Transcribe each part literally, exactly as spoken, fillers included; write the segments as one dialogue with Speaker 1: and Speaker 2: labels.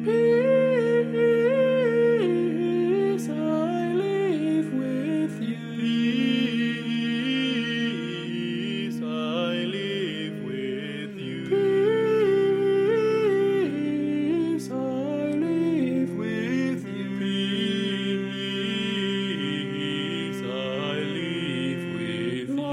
Speaker 1: Peace, I live with you. Peace, I live with you. Peace, I live with you. Peace, I live with you.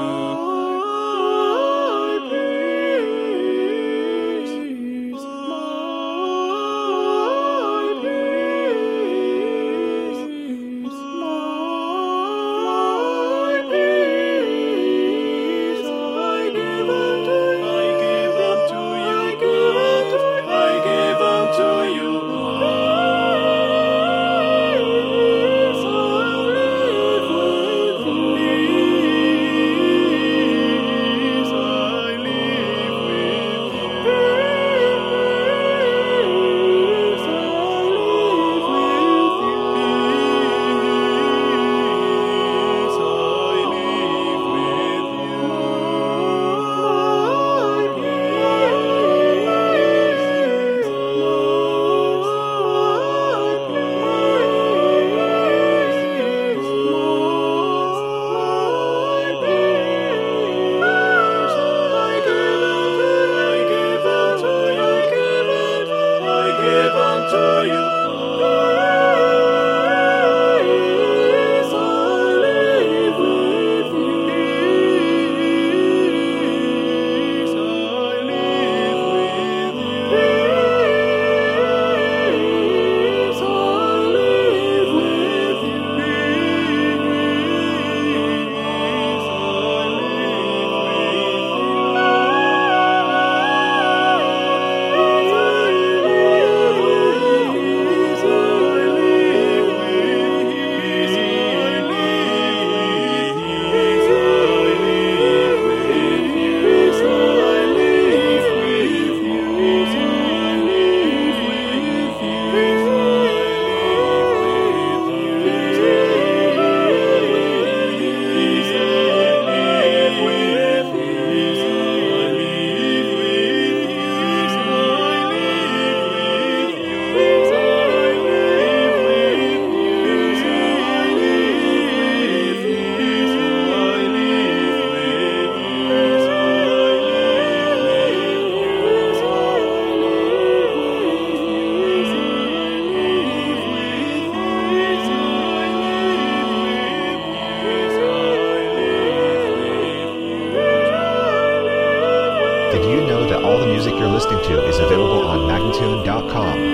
Speaker 2: Did you know that all the music you're listening to is available on Magnatune dot com?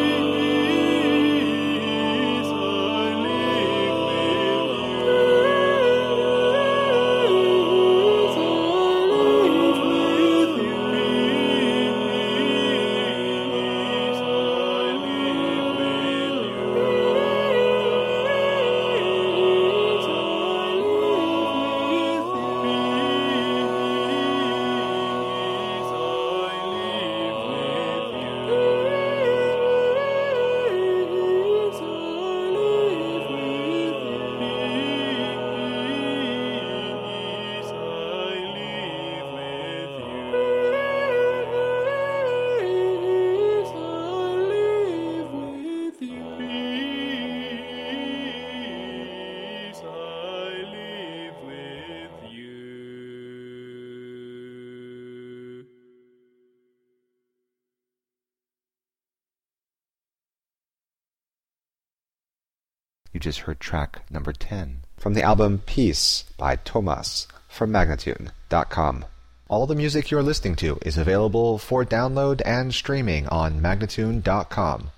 Speaker 2: You just heard track number ten from the album Peace by Thomas from Magnatune dot com. All the music you're listening to is available for download and streaming on Magnatune dot com.